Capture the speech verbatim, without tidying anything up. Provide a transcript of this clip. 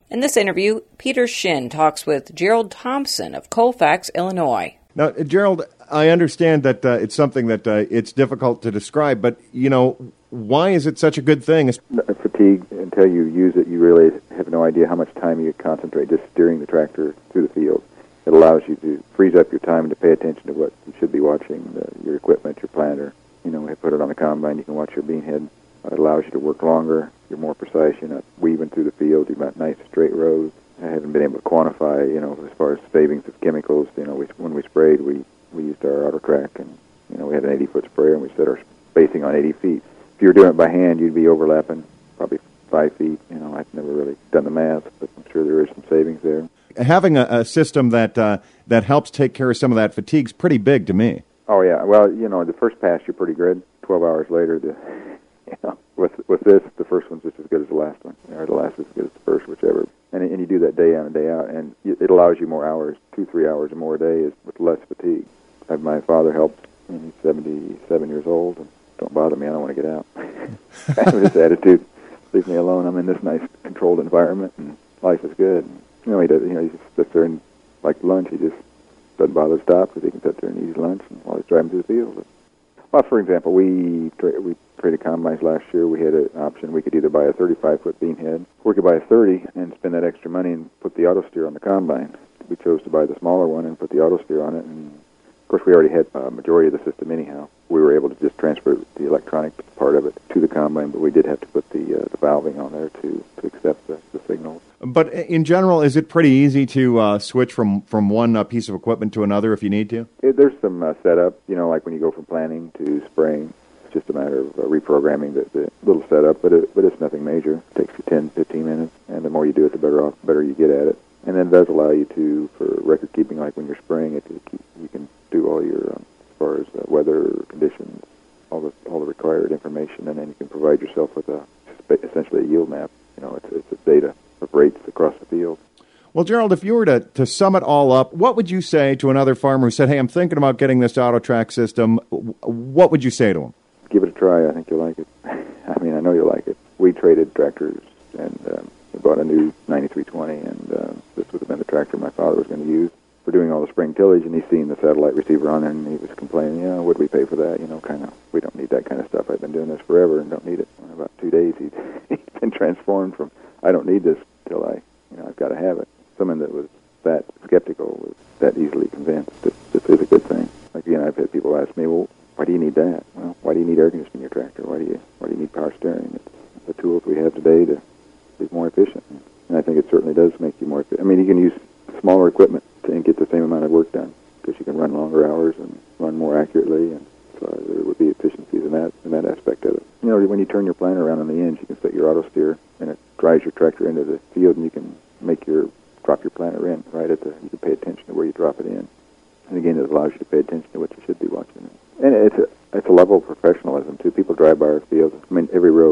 In this interview, Peter Shin talks with Gerald Thompson of Colfax, Illinois. Now, Gerald, I understand that uh, it's something that uh, it's difficult to describe, but, you know, why is it such a good thing? Fatigue, until you use it, you really have no idea how much time you concentrate just steering the tractor through the field. It allows you to freeze up your time to pay attention to what you should be watching, the, your equipment, your planter. You know, we put it on the combine, you can watch your bean head. It allows you to work longer, you're more precise, you're not weaving through the field, you've got nice straight rows. I haven't been able to quantify, you know, as far as savings of chemicals. You know, we, when we sprayed, we, we used our auto track, and, you know, we had an eighty-foot sprayer, and we set our spacing on eighty feet. If you were doing it by hand, you'd be overlapping probably five feet. You know, I've never really done the math, but I'm sure there is some savings there. Having a, a system that uh, that helps take care of some of that fatigue is pretty big to me. Oh, yeah. Well, you know, the first pass, you're pretty good. twelve hours later, the, you know, with with this, the first one's just as good as the last one, or the last is as good as the first, whichever. And, and you do that day in and day out, and it allows you more hours, two, three hours or more a day is with less fatigue. I have my father helped, and he's seventy-seven years old, and don't bother me, I don't want to get out. I have this attitude, leave me alone, I'm in this nice controlled environment, and life is good. And, you know, he does, you know, he just sits there and, like lunch, he just doesn't bother to stop because he can sit there and eat his lunch and while he's driving through the field. Well, for example, we tra- we traded combines last year. We had an option. We could either buy a thirty-five foot bean head, or we could buy a thirty and spend that extra money and put the auto steer on the combine. We chose to buy the smaller one and put the auto steer on it. And of course, we already had a majority of the system anyhow. We were able to just transfer the electronic part of it to the combine, but we did have to put the uh, the valving on there to, to accept the, the signals. But in general, is it pretty easy to uh, switch from, from one uh, piece of equipment to another if you need to? It, there's some uh, setup, you know, like when you go from planting to spraying. It's just a matter of uh, reprogramming the, the little setup, but it, but it's nothing major. It takes you ten, fifteen minutes, and the more you do it, the better off, better you get at it. And then it does allow you to, for record keeping, like when you're spraying it, you, keep, you can do all your, um, as far as uh, weather conditions, all the all the required information, and then you can provide yourself with a essentially a yield map. You know, it's it's a data of rates across the field. Well, Gerald, if you were to, to sum it all up, what would you say to another farmer who said, hey, I'm thinking about getting this auto track system? What would you say to him? Give it a try. I think you'll like it. I mean, I know you'll like it. We traded tractors, and um, we bought a new ninety-three twenty, and uh, this would have been the tractor my father was going to use for doing all the spring tillage, and he's seen the satellite receiver on it, and he was complaining, yeah, what do we pay for that? You know, kind of, we don't need that kind of stuff. I've been doing this forever and don't need it. In about two days, he's, he's been transformed from, I don't need this till I, you know, I've got to have it. Someone that was that skeptical was that easily convinced that this is a good thing. Like, again, I've had people ask me, well, why do you need that? Well, why do you need air conditioning in your tractor? Why do you why do you need power steering? It's the tools we have today to be more efficient. And I think it certainly does make you more efficient. I mean, you can use smaller equipment and get the same amount of work done because you can run longer hours and run more accurately, and so there would be efficiencies in that in that aspect of it. You know, when you turn your planter around on the ends, you can set your auto steer, and it drives your tractor into the field, and you can make your drop your planter in right at the. You can pay attention to where you drop it in, and again, it allows you to pay attention to what you should be watching. And it's a it's a level of professionalism too. People drive by our fields. I mean, every row